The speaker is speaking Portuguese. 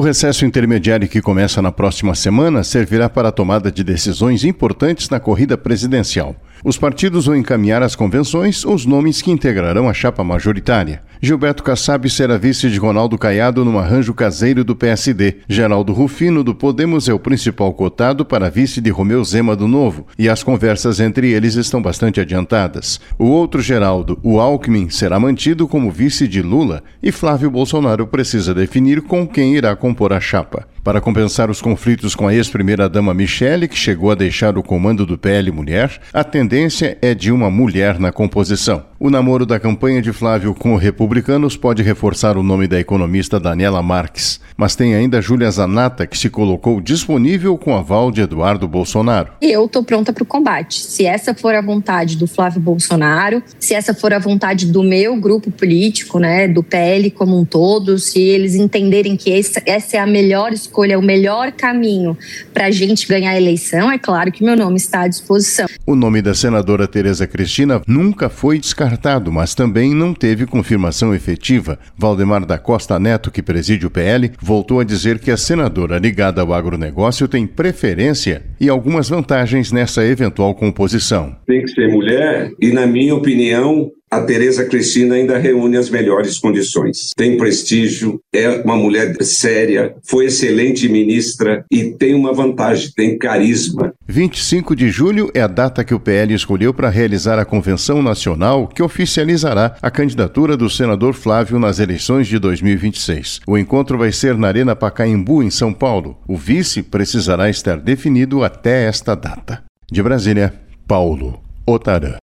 recesso intermediário que começa na próxima semana servirá para a tomada de decisões importantes na corrida presidencial. Os partidos vão encaminhar às convenções os nomes que integrarão a chapa majoritária. Gilberto Kassab será vice de Ronaldo Caiado no arranjo caseiro do PSD. Geraldo Rufino, do Podemos, é o principal cotado para vice de Romeu Zema do Novo, e as conversas entre eles estão bastante adiantadas. O outro Geraldo, o Alckmin, será mantido como vice de Lula, e Flávio Bolsonaro precisa definir com quem irá compor a chapa. Para compensar os conflitos com a ex-primeira-dama Michele, que chegou a deixar o comando do PL Mulher, a tendência é de uma mulher na composição. O namoro da campanha de Flávio com os republicanos pode reforçar o nome da economista Daniela Marques, mas tem ainda Júlia Zanata, que se colocou disponível com aval de Eduardo Bolsonaro. Eu estou pronta para o combate. Se essa for a vontade do Flávio Bolsonaro, se essa for a vontade do meu grupo político, do PL como um todo, se eles entenderem que essa é a melhor escolha, o melhor caminho para a gente ganhar a eleição, é claro que meu nome está à disposição. O nome da senadora Tereza Cristina nunca foi descartado, mas também não teve confirmação efetiva. Valdemar da Costa Neto, que preside o PL, voltou a dizer que a senadora ligada ao agronegócio tem preferência e algumas vantagens nessa eventual composição. Tem que ser mulher e, na minha opinião, a Tereza Cristina ainda reúne as melhores condições. Tem prestígio, é uma mulher séria, foi excelente ministra e tem uma vantagem, tem carisma. 25 de julho é a data que o PL escolheu para realizar a convenção nacional que oficializará a candidatura do senador Flávio nas eleições de 2026. O encontro vai ser na Arena Pacaembu, em São Paulo. O vice precisará estar definido até esta data. De Brasília, Paulo Otarã.